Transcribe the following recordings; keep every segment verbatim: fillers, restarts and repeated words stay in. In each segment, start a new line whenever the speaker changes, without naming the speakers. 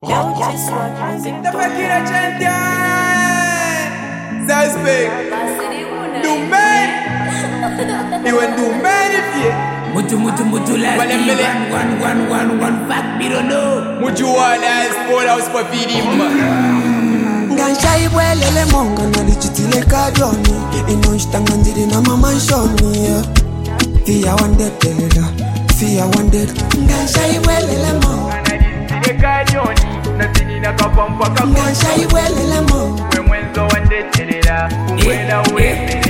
Eu te swag music.
Da fakira gente. Suspect. Do man. You and do man if you.
Mutu mutu mutu last
Wale
one
mbele.
one one one one fuck me don't know.
Muju wala sport house for feeding man.
Ngansha ibwelele monga nalichitile kadoni inonshitanga ndiri na mama nshoni Fia wandetelela Fia wandet Ngansha ibwelele monga
Nalichitile kadoni Natini na kapampa kapampa
Ngansha ibwelele monga
Mwe mwenzo wandetelela Umwela uwepele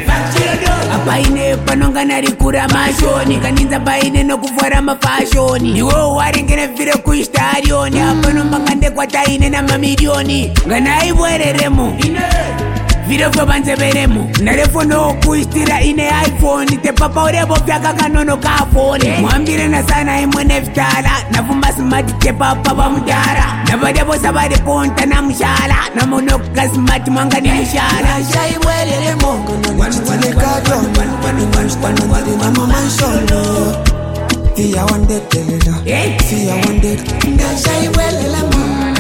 apaine panonga narikura mashoni kaninza paine nokuvhara mafashoni iwo waringene vhire kuistarioni apanombanga ndekwataine na mamiliyoni nganaibwereremo vhire vovanzeveremo narefono kuistira ine iphone tepapa urevo vyakakanono kafoni mwambire nasana imwe nevitala navumba smart tepapa vamudara navadevo savare konta namushala namonoka smart mwanga ni mushala
Ngansha ibwelele monga nalichitile kadoni inonshitanga ndiri na mama nshoni Fia wandetelela Fia wandet Ngansha ibwelele monga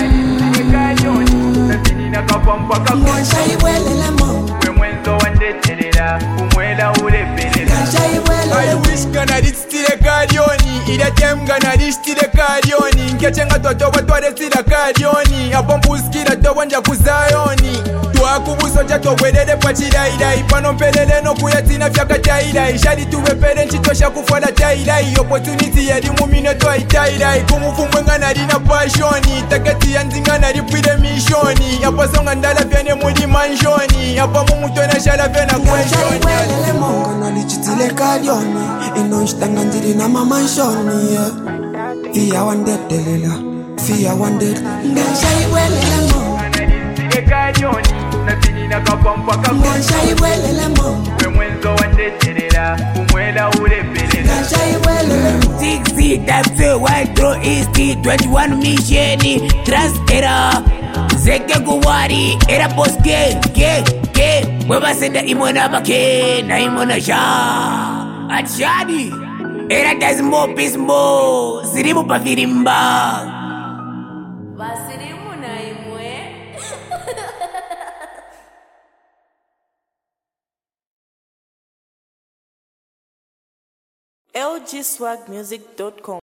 Natini na kapampa kapampa
Ngansha ibwelele monga
Mwe mwenzo wandetelela Umwela uwepele
Ngansha ibwelele
I wish gana ditstile karioni Ida tem gana ditstile karioni Nkechenga totoba twaretila karioni Apo mpuskila tobo nja kuzayoni Tuakubuso cha togwelele pa chilailai Pano mpelele no kuyatina fyaka tailai Shadi tuwepele nchitosha kufuala tailai Opportunity ya limu mine toa itailai Kumufumwe ngana lina pasioni Taketi ya nzinga na lipwile mishoni Apo songa ndala fyane muli manjoni Apo mumutona shala fyana
Ngansha
kwenjoni
ibwelele monga nalichitile kadoni inonshitanga ndiri na mama nshoni Fia wandetelela Fia wandet Ngansha ibwelele monga
Nalitile karioni Natini na kapampa kapampa
Ngansha ibwelele monga
Mwe mwenzo wandetelela Umwela uwepele
Ngansha ibwelele monga
sixty times one throw east twenty-one mission trans era zeke kuwari era boske ke ke webasenda imona bake na imona sha achadi era dasmo pismo sirimu pafirimba
Basirimu na imwe. L G swag music dot com